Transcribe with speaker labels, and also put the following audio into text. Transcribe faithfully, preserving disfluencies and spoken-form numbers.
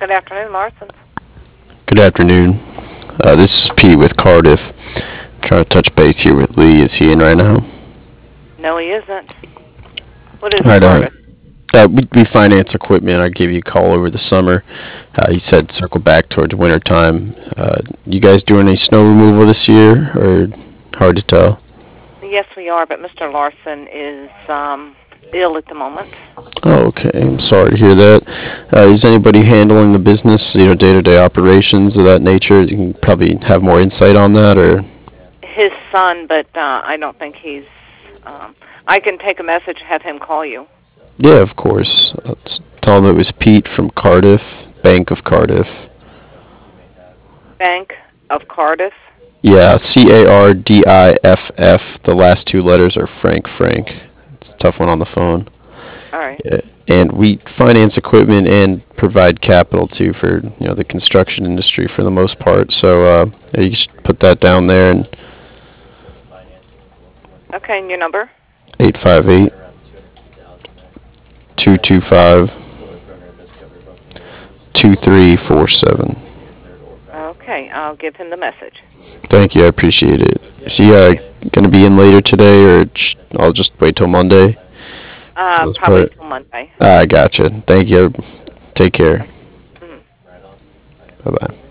Speaker 1: Good afternoon, Larson.
Speaker 2: Good afternoon. Uh, this is Pete with Cardiff. Trying to touch base here with Lee. Is he in right now?
Speaker 1: No, he isn't. What is
Speaker 2: All right. Uh,
Speaker 1: Cardiff?
Speaker 2: uh, we, we finance equipment. I gave you a call over the summer. Uh, you said circle back towards winter time. Uh, you guys doing any snow removal this year, or hard to tell?
Speaker 1: Yes, we are, but Mister Larson is um, ill at the moment.
Speaker 2: Oh, okay. I'm sorry to hear that. Uh, is anybody handling the business, you know, day-to-day operations of that nature? You can probably have more insight on that, or?
Speaker 1: His son, but uh, I don't think he's... Um, I can take a message, have him call you.
Speaker 2: Yeah, of course. Let's tell him it was Pete from Cardiff, Bank of Cardiff.
Speaker 1: Bank of Cardiff?
Speaker 2: Yeah, C A R D I F F. The last two letters are Frank Frank. It's a tough one on the phone.
Speaker 1: All right.
Speaker 2: Yeah. And we finance equipment and provide capital too for you know the construction industry for the most part. So uh, yeah, you should put that down there and
Speaker 1: Okay, and your number?
Speaker 2: eight five eight, two two five, two three four seven.
Speaker 1: Okay, I'll give him the message.
Speaker 2: Thank you, I appreciate it. Is he uh, going to be in later today, or sh- I'll just wait till Monday?
Speaker 1: Uh,
Speaker 2: Let's
Speaker 1: probably
Speaker 2: put it.
Speaker 1: till Monday.
Speaker 2: I gotcha. Thank you. Take care.
Speaker 1: Mhm.
Speaker 2: Bye bye.